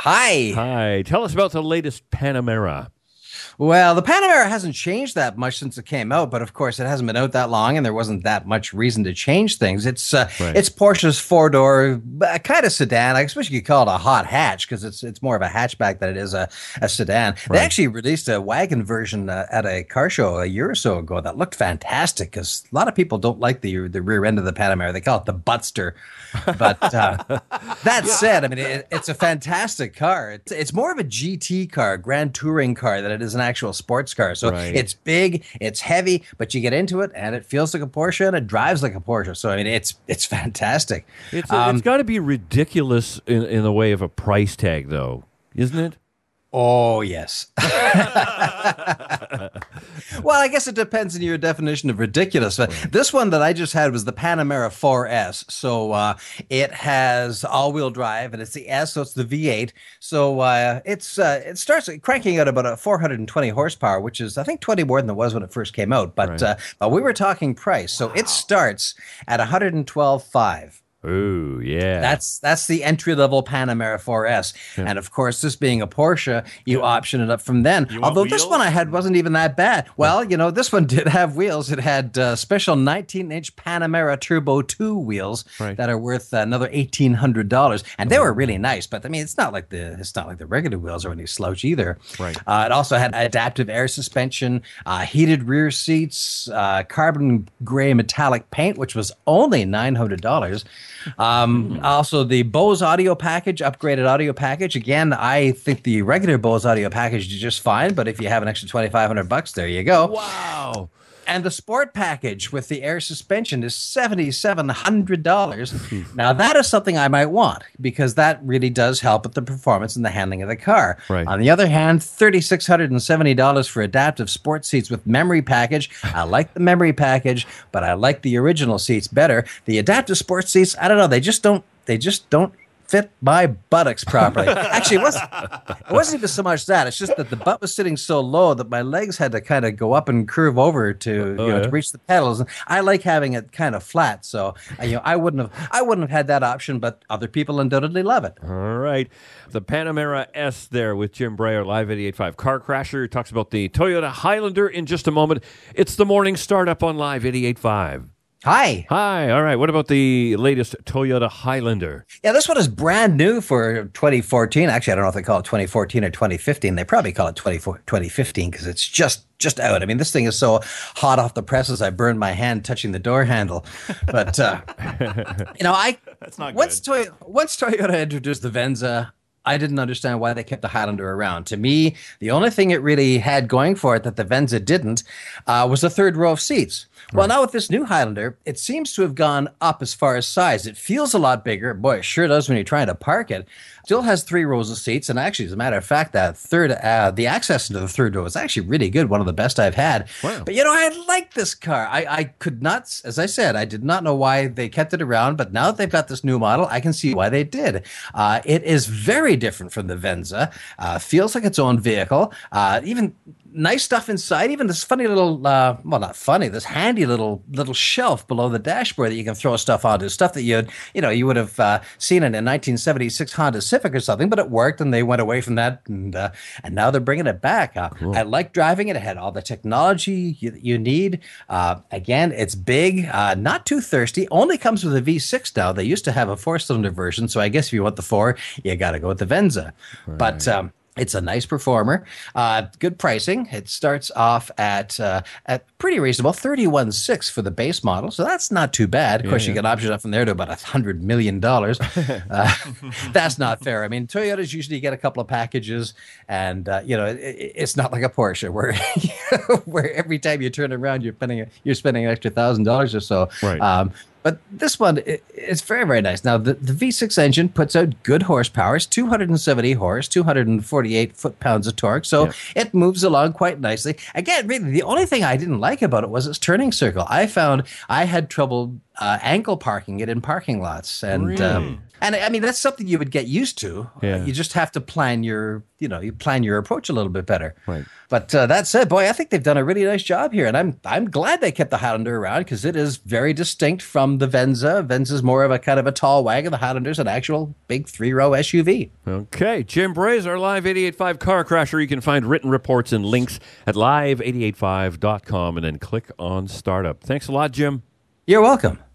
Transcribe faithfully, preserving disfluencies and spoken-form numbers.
Hi. Hi. Tell us about the latest Panamera. Well, the Panamera hasn't changed that much since it came out, but of course it hasn't been out that long, and there wasn't that much reason to change things. It's uh, Right. it's Porsche's four-door uh, kind of sedan. I suppose you could call it a hot hatch because it's it's more of a hatchback than it is a, a sedan. They Right. actually released a wagon version uh, at a car show a year or so ago that looked fantastic because a lot of people don't like the the rear end of the Panamera. They call it the Buttster. But uh, that said, I mean, it, it's a fantastic car. It's, it's more of a G T car, Grand Touring car, than it is an actual sports car. So Right. it's big, it's heavy, but you get into it and it feels like a Porsche and it drives like a Porsche. So I mean, it's it's fantastic. It's, Um, it's got to be ridiculous in, in the way of a price tag, though, isn't it? Oh, yes. Well, I guess it depends on your definition of ridiculous. But this one that I just had was the Panamera four S. So uh, it has all-wheel drive, and it's the S, so it's the V eight. So uh, it's uh, it starts cranking out about a four hundred twenty horsepower, which is, I think, twenty more than it was when it first came out. But Right. uh, uh, we were talking price. So it starts at one hundred twelve thousand five hundred dollars. Ooh, yeah. That's that's the entry level Panamera four S, and of course, this being a Porsche, you option it up from then. want Although this wheels? one I had wasn't even that bad. Well, you know, this one did have wheels. It had uh, special nineteen inch Panamera Turbo two wheels Right. that are worth another eighteen hundred dollars, and they were really nice. But I mean, it's not like the it's not like the regular wheels are any slouch either. Right. Uh, it also had adaptive air suspension, uh, heated rear seats, uh, carbon gray metallic paint, which was only nine hundred dollars. Um, also, the Bose audio package, upgraded audio package. Again, I think the regular Bose audio package is just fine, but if you have an extra twenty-five hundred bucks, there you go. Wow. And the sport package with the air suspension is seventy-seven hundred dollars. Now, that is something I might want because that really does help with the performance and the handling of the car. Right. On the other hand, three thousand six hundred seventy dollars for adaptive sport seats with memory package. I like the memory package, but I like the original seats better. The adaptive sport seats, I don't know, they just don't, they just don't fit my buttocks properly. Actually, it wasn't, it wasn't even so much that. It's just that the butt was sitting so low that my legs had to kind of go up and curve over to, you Oh, know, yeah? to reach the pedals. And I like having it kind of flat. So, uh, you know, I wouldn't have, I wouldn't have had that option, but other people undoubtedly love it. All right. The Panamera S there with Jim Breyer, Live eighty-eight point five. Car Crasher talks about the Toyota Highlander in just a moment. It's the morning startup on Live eighty-eight point five. Hi. Hi. All right. What about the latest Toyota Highlander? Yeah, this one is brand new for twenty fourteen. Actually, I don't know if they call it twenty fourteen or twenty fifteen. They probably call it twenty fifteen because it's just just out. I mean, this thing is so hot off the presses, I burned my hand touching the door handle. But, uh, you know, I That's not once, good. Toy- once Toyota introduced the Venza, I didn't understand why they kept the Highlander around. To me, the only thing it really had going for it that the Venza didn't uh, was the third row of seats. Well, now with this new Highlander, it seems to have gone up as far as size. It feels a lot bigger. Boy, it sure does when you're trying to park it. Still has three rows of seats. And actually, as a matter of fact, that third, uh, the access into the third row is actually really good. One of the best I've had. Wow. But, you know, I like this car. I, I could not, as I said, I did not know why they kept it around. But now that they've got this new model, I can see why they did. Uh, it is very different from the Venza. Uh, feels like its own vehicle. Uh, even nice stuff inside. Even this funny little, uh, well, not funny, this handy little little shelf below the dashboard that you can throw stuff onto. Stuff that you you know you would have uh, seen in a nineteen seventy-six Honda Civic or something, but it worked, and they went away from that, and uh, and now they're bringing it back. Uh, I like driving it. It had all the technology you, you need. Uh, again, it's big, uh, not too thirsty. Only comes with a V six now. They used to have a four-cylinder version, so I guess if you want the four, you got to go with the Venza. But um, it's a nice performer. Uh, good pricing. It starts off at uh, at pretty reasonable, thirty-one six for the base model. So that's not too bad. Of course, Yeah, you yeah. get options up from there to about one hundred million dollars. uh, that's not fair. I mean, Toyotas usually get a couple of packages, and uh, you know, it, it- it's not like a Porsche where where every time you turn around, you're spending you're spending an extra thousand dollars or so. Right. Um, But this one, it, it's very, very nice. Now, the, the V six engine puts out good horsepower. It's two hundred seventy horse, two hundred forty-eight foot-pounds of torque. So Yeah. it moves along quite nicely. Again, really, the only thing I didn't like about it was its turning circle. I found I had trouble uh, ankle parking it in parking lots. And um, And I mean, that's something you would get used to. Yeah. Uh, you just have to plan your, you know, you plan your approach a little bit better. Right. But uh, that said, boy, I think they've done a really nice job here, and I'm I'm glad they kept the Highlander around because it is very distinct from the Venza. Venza's more of a kind of a tall wagon. The Highlander's an actual big three row S U V. Okay, Jim Bray is our Live eighty-eight point five Car Crasher. You can find written reports and links at live eighty-eight five dot com and then click on Startup. Thanks a lot, Jim. You're welcome.